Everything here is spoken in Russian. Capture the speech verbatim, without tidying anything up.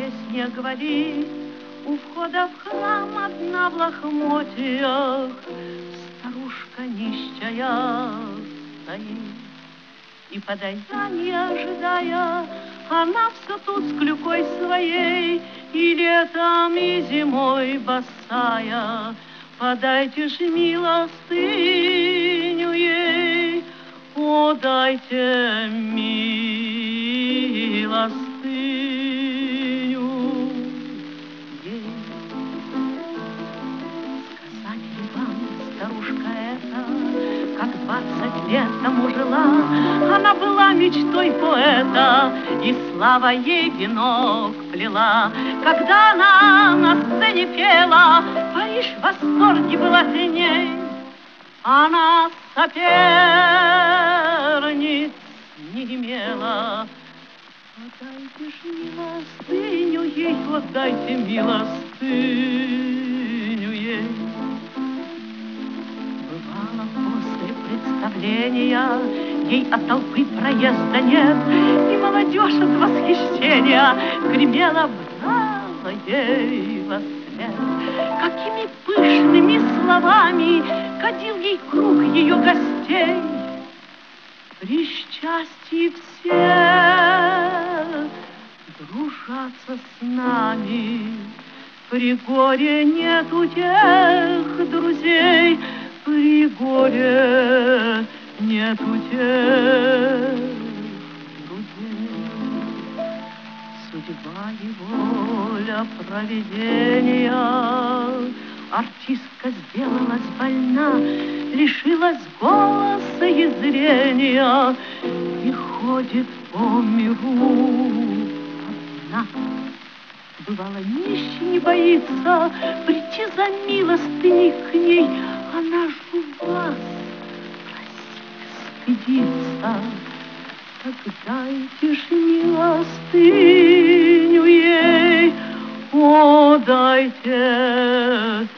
песне говорит, у входа в храм одна в лохмотьях старушка нищая стоит. И подаяния ожидая, она все тут с клюкой своей, и летом, и зимой босая. Подайте ж милостыню ей, о, дайте милостыню ей. Сказать ли вам, старушка эта, как двадцать лет тому жила, она была мечтой поэта, и слава ей венок плела. Когда она на сцене пела, Париж в восторге был от ней. Она соперниц не имела. Отдайте ж милостыню ей, отдайте милостыню ей. Бывало после представления ей от толпы проезда нет, и молодежь от восхищения гремела браво ей во след. Какими пышными словами кадил ей круг ее гостей. При счастье все дружатся с нами, при горе нету тех друзей, при горе нету тех друзей. Судьба и воля провидения, артистка сделалась больна, лишилась голоса и зрения и ходит по миру одна. Бывало, нищий не боится прийти за милостыней к ней, она ж у вас просить стыдится. Так дайте ж милостыню ей, о, дайте